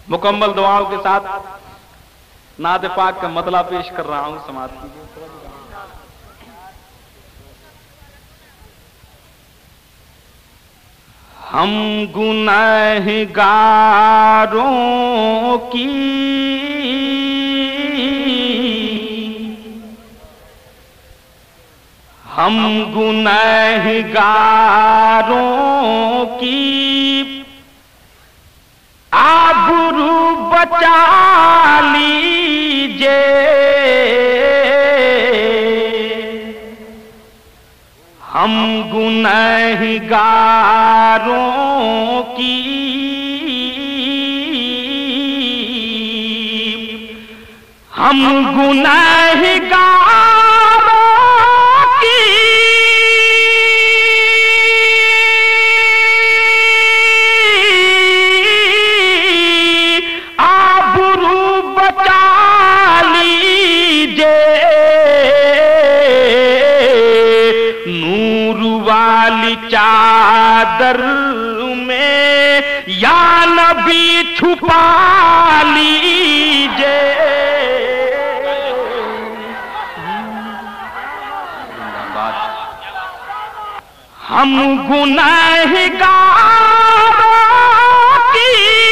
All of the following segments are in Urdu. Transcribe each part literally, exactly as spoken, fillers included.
مکمل دعاؤں کے ساتھ نعت پاک کا مطلب پیش کر رہا ہوں، سماعت کیجیے۔ ہم گنہگاروں کی ہم گنہگاروں کی آبرو بچا لیجئے، ہم گنہگاروں کی ہم گنہگاروں کی آبرو بچا لیجئے، نور والی چادر میں یا نبی چھپا لیجئے، ہم گنہگاروں کی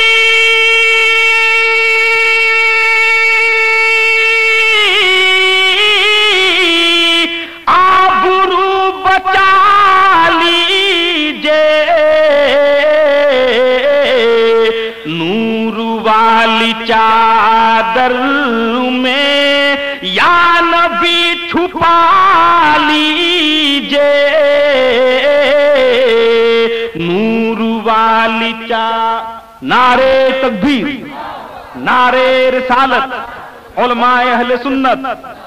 آبرو بچا لیجئے، نور والی چادر میں یا نبی چھپا لیجئے، نور والی چا نعرے تکبیر، نعرے رسالت، علماء اہل سنت،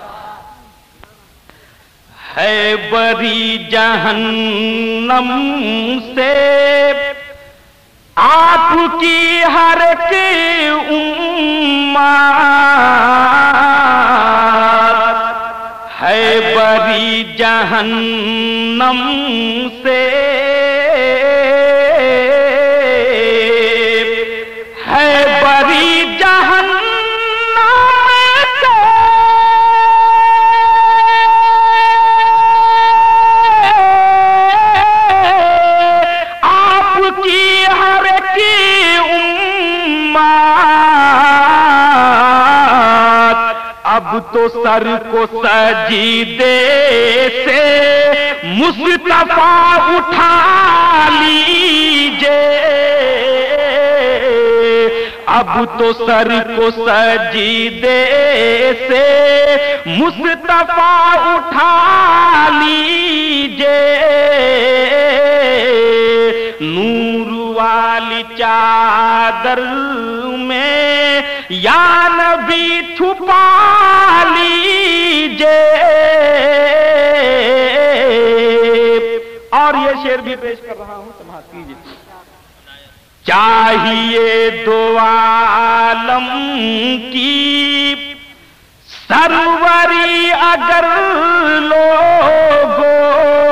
ہے بری جہنم سے آپ کی ہر ایک امت، ہے بری جہنم سے ہے بری جہنم سے آپ کی ہر ایک امت، اب تو سر کو سجدے سے مصطفیٰ اٹھا لیجئے، اب تو سر کو سجدے سے مصطفیٰ اٹھا لیجئے، نور والی چادر میں یا نبی چھپا لیجئے۔ اور یہ شعر بھی پیش کر رہا ہوں، سماعت کیجیے۔ چاہیے دو عالم کی سروری اگر لوگو،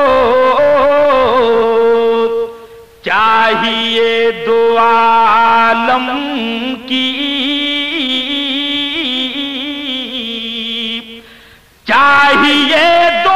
چاہیے دو عالم کی چاہیے دو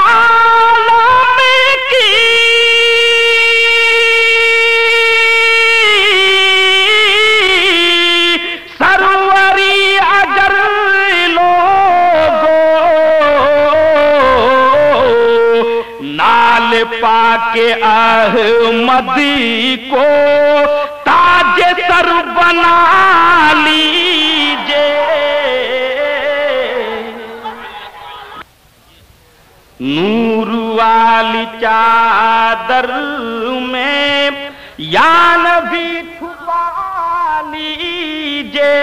پاک احمد کو تاج سر بنا لیجئے، نور والی چادر میں یا نبی چھپا لیجئے،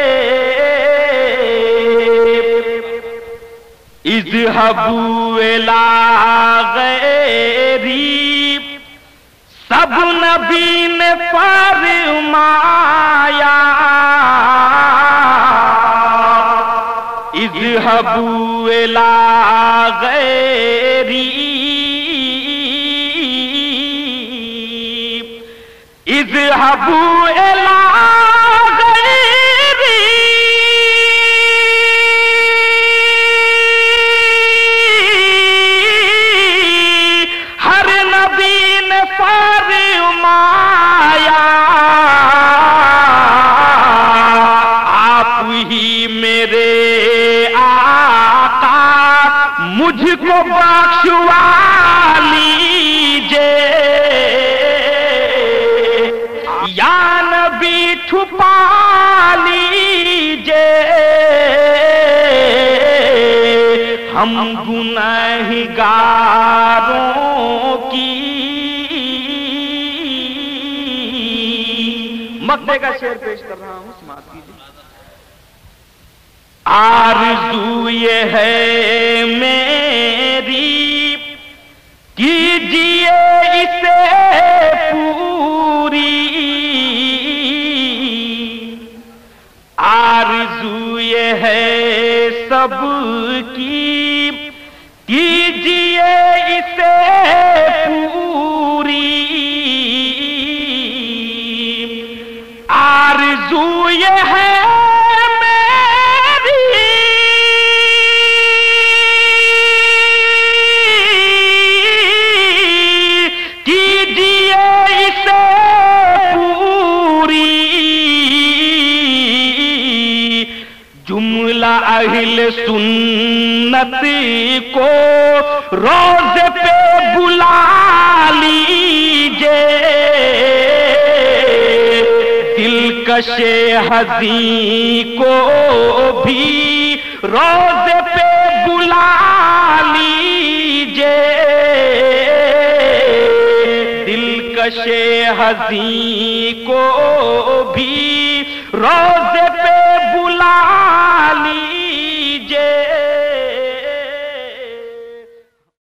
اذهبوا الی غیری سب نبی نے فرمایا، اذهبوا الی غیری اذهبوا الی غیری کو بخشوا لیجے یا نبی چھپا لیجے ہم گنہگاروں کی مقطع کا شعر پیش کر رہا ہوں، سماعت کیجیے۔ آرزو یہ ہے میری کیجیے اسے پوری، آرزو یہ ہے سب کی کیجیے اسے پوری، آرزو یہ ہے اہل سنت کو روزے پہ بلا لیجے، دلکش حزین کو بھی روزے پہ بلا لیجے، دلکش حزین کو بھی روزے